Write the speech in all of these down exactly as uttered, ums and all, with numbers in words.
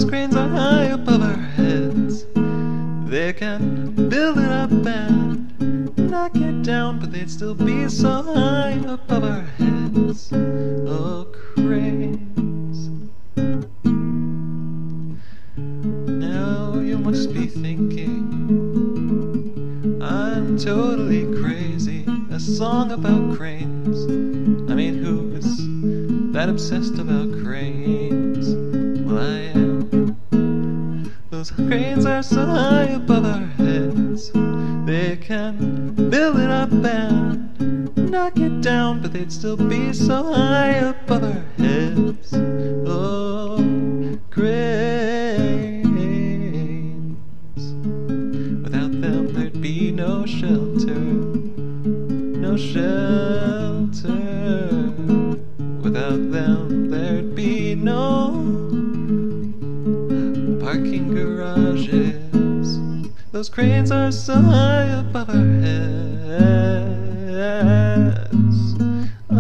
Those cranes are high above our heads. They can build it up and knock it down, but they'd still be so high above our heads. Oh, cranes. Now you must be thinking I'm totally crazy. A song about cranes. I mean, who is that obsessed about cranes? Well, I am. Those cranes are so high above our heads. They can build it up and knock it down, but they'd still be so high above our heads. Oh, cranes. Without them there'd be no shelter. No shelter. Without them there'd be no parking garages. Those cranes are so high above our heads. Oh,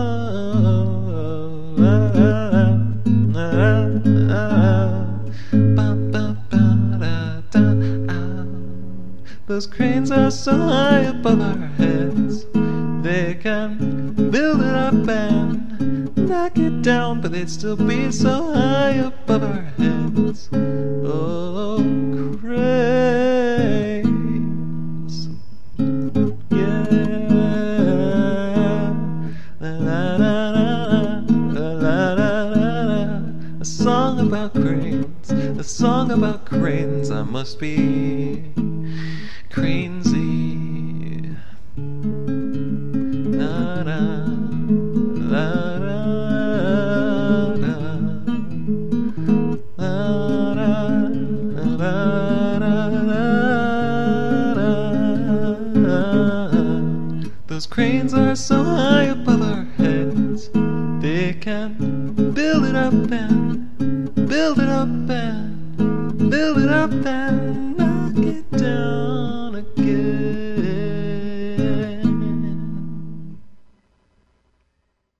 ah, ah, ah, ba, ba, ba, da, da, ah. Those cranes are so high above our heads. They can build it up and knock it down, but they'd still be so high above our heads. Oh, cranes. Yeah. La, la, la, la, la, la, la. A song about cranes. A song about cranes. I must be crazy. La, la, la, la. Those cranes are so high above our heads. They can build it up and build it up and build it up and